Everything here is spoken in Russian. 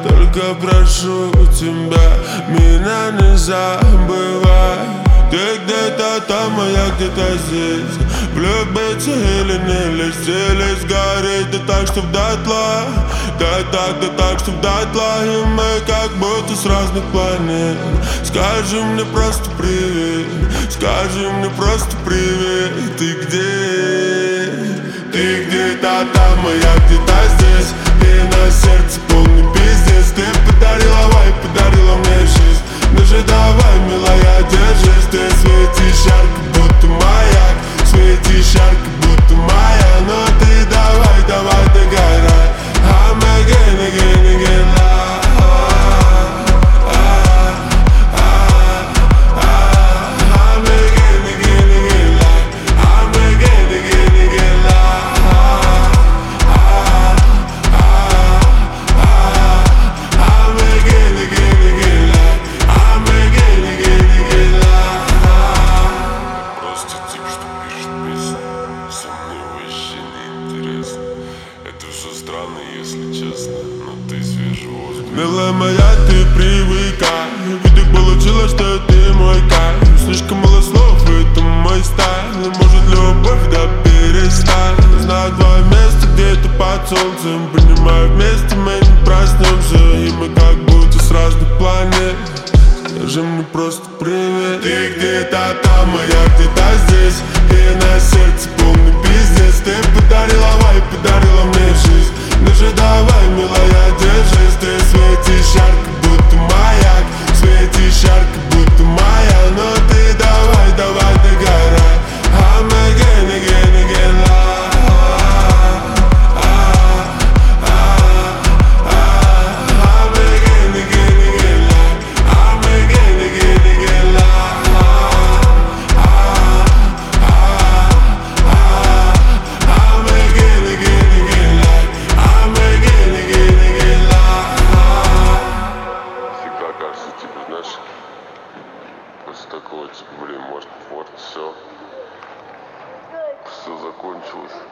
Только прошу тебя, меня не забывай. Ты где-то там, а я где-то здесь. Влюбиться или не лезть, или сгореть, да так, чтоб дотла. Да так, чтоб дотла. И мы как будто с разных планет. Скажи мне просто привет, скажи мне просто привет. Ты где? Ты где-то там, а я где-то здесь. И на сердце полный пиздец. Ты подарила вайб, подарила мне жизнь. Ну же давай, милая, держись. Ты светишь ярко, будто маяк. Светишь ярко, будто моя. Но ты давай, давай, догорай. I'm again, again, again, I'm again, again, again, I'm again, again, again, I'm again, again, again, I'm again, again, again. Просто тип, что пишет песни, со мной вообще не интересно. Это все странно, если честно, но ты свежий воздух. Милая моя, ты привыкай. Видок получилось, что ты мой кайф. Слишком мало слов, это мой стайл. И может любовь, да перестань. Знаю твое место где-то под солнцем. Принимаю вместе, мы не проснемся. И мы как будто с разных планет. Скажи мне просто привет. Ты где-то там, а я где-то здесь. И на сердце полный пиздец. Ты подарила вайб, подарила мне жизнь. Ну же давай, милая, держись. Ты светишь ярко, будто маяк. Светишь ярко, будто моя. Но ты давай, давай, догорай. I'm again, again, again, I'm again, again, again, I'm again, again, again, I'm again, again, again, I'm again, again, again. Всегда кажется, типа, знаешь, после такого, типа, блин, может, вот все закончилось.